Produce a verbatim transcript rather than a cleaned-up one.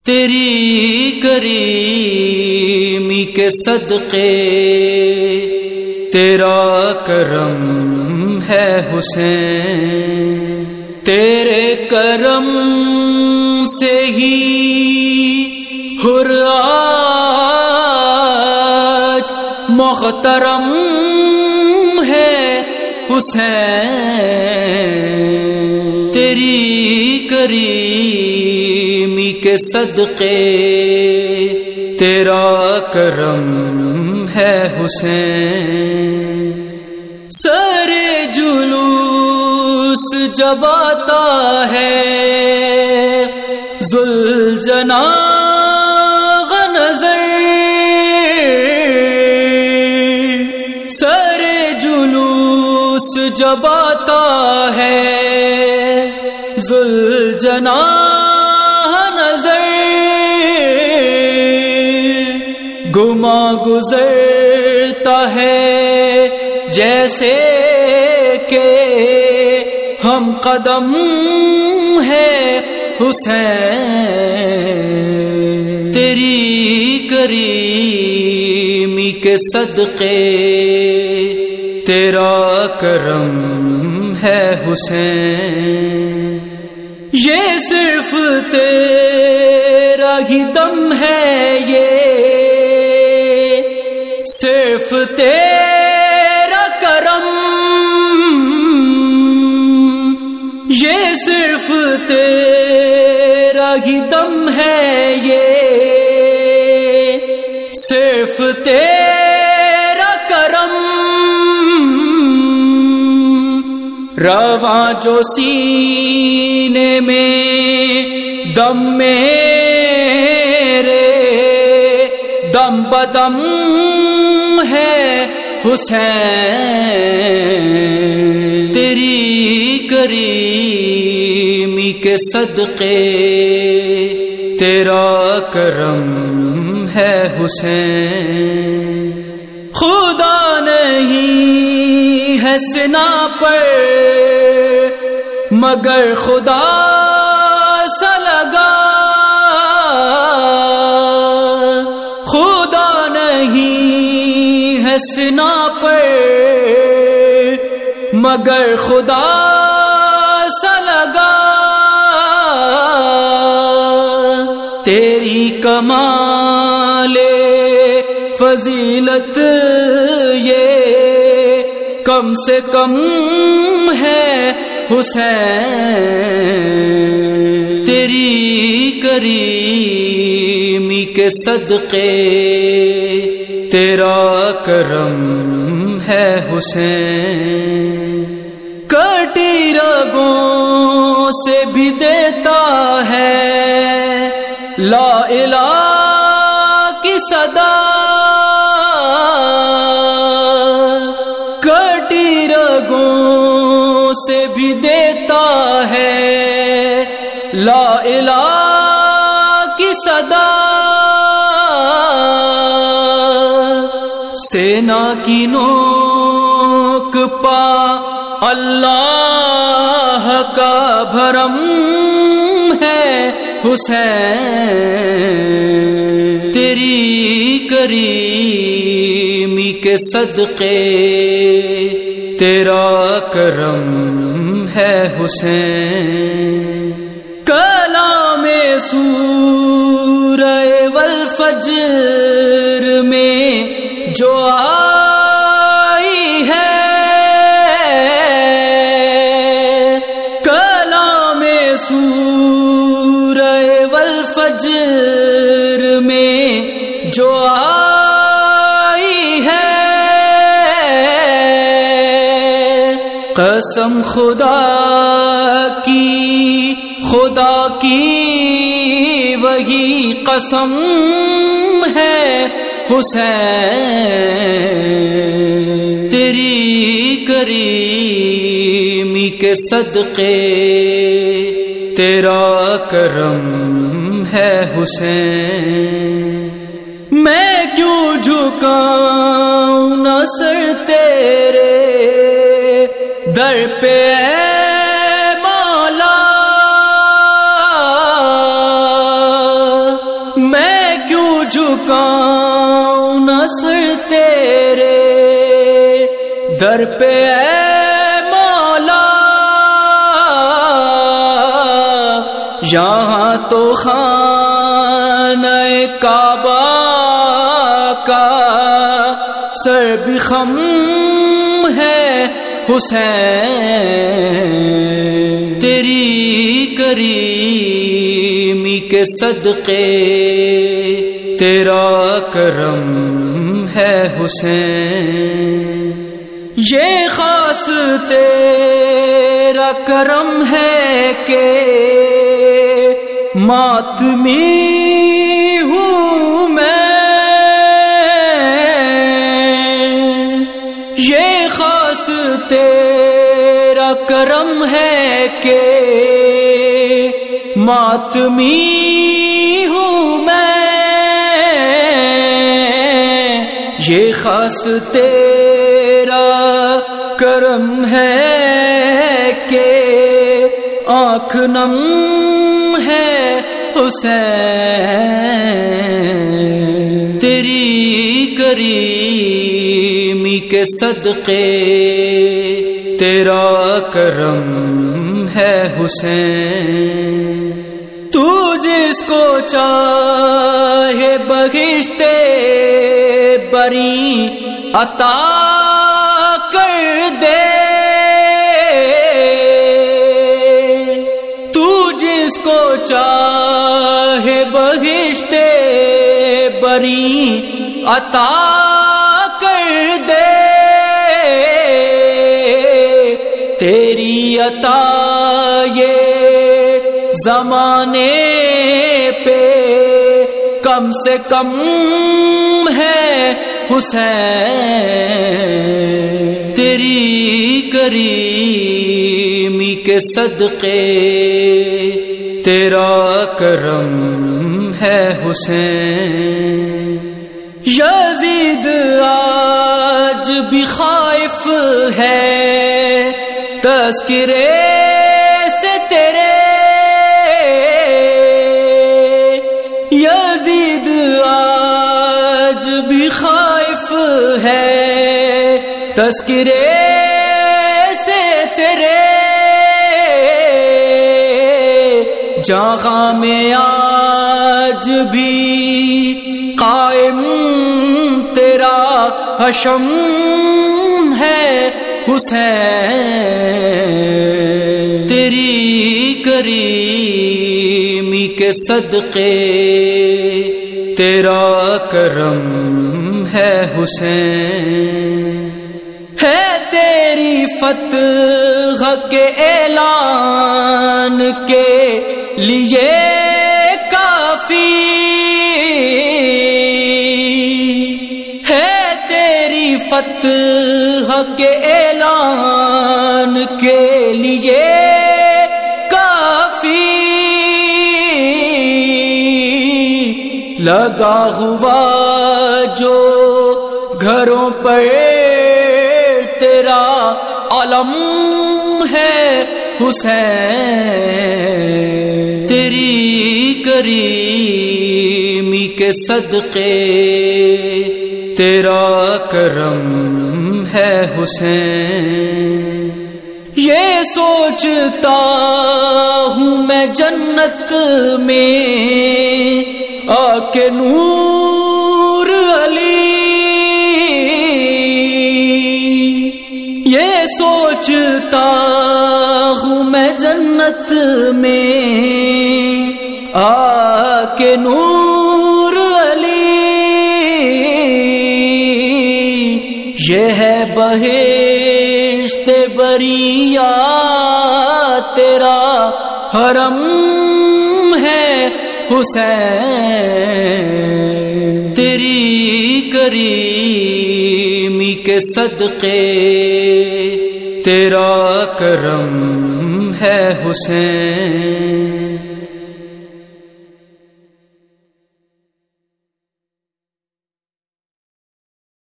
تیری کریمی کے صدقے تیرا کرم ہے حسین، تیرے کرم سے ہی حر آج محترم ہے حسین، تیری کریمی کے صدقے تیرا کرم ہے حسین۔ سر جلوس جب آتا ہے ذوالجناح نظر، سر جلوس جب آتا ہے ذوالجناح نظر، گما گزرتا ہے جیسے کہ ہم قدم ہے حسین، تیری کریمی کے صدقے تیرا کرم ہے حسین، یہ صرف تیرا ہی دم ہے، یہ صرف تیرا کرم، یہ صرف تیرا ہی دم ہے، یہ صرف تیرا کرم، رواں جو سینے میں دم میرے دم بدم ہے حسین، تیری کریمی کے صدقے تیرا کرم ہے حسین، خدا نہیں ہے سنا پر مگر خدا سا لگا، خدا نہیں ہے سنا پر مگر خدا سا لگا، تیری کمال فضیلت یہ کم سے کم ہے حسین، تیری کریمی کے صدقے تیرا کرم ہے حسین، کٹی رگوں سے بھی دیتا ہے لا الہ کی صدا، کٹی رگوں سے بھی دیتا ہے لا الہ کی صدا، سینا کی نوک پا اللہ کا بھرم ہے حسین، تیری کریمی کے صدقے تیرا کرم ہے حسین، کلام سورہ والفجر میں جو آئی ہے، کلام سورہ والفجر میں جو آئی ہے، قسم خدا کی خدا کی وہی قسم ہے حسین، تیری کریمی کے صدقے تیرا کرم ہے حسین، میں کیوں جھکاؤں نہ سر تیرے در پہ اے مولا، جھکاؤں نہ سر تیرے در پہ اے مولا، یہاں تو خانہ کعبہ کا سر بھی خم ہے حسین، تیری کریمی کے صدقے تیرا کرم ہے حسین، یہ خاص تیرا کرم ہے کہ ماتمی ہوں میں، یہ خاص تیرا کرم ہے کہ ماتمی ہوں میں، یہ خاص تیرا کرم ہے کہ آنکھ نم ہے حسین، تیری کریمی کے صدقے تیرا کرم ہے حسین، تو جس کو چاہے بخشتے بری عطا کر دے، تو جس کو چاہے بخشتے بری عطا کر دے، تیری عطا یہ زمانے پہ کم سے کم ہے حسین، تیری کریمی کے صدقے تیرا کرم ہے حسین، یزید آج بھی خائف ہے تذکرے سے تیرے، یزید آج بھی خائف ہے تذکرے سے تیرے، جہاں میں آج بھی قائم تیرا حشم ہے حسین، تیری کریمی کے صدقے تیرا کرم ہے حسین، ہے تیری فتح کے اعلان کے لیے کافی، ہے تیری فتح کے اعلان کے لیے کافی، لگا ہوا جو گھروں پر تیرا علم ہے حسین، تیری کریمی کے صدقے تیرا کرم ہے حسین، یہ سوچتا ہوں میں جنت میں آ کے نور علی، یہ سوچتا ہوں میں جنت میں آ کے نور علی، یہ ہے بہشت بریا تیرا حرم ہے حسین، تیری کریمی کے صدقے تیرا کرم ہے حسین،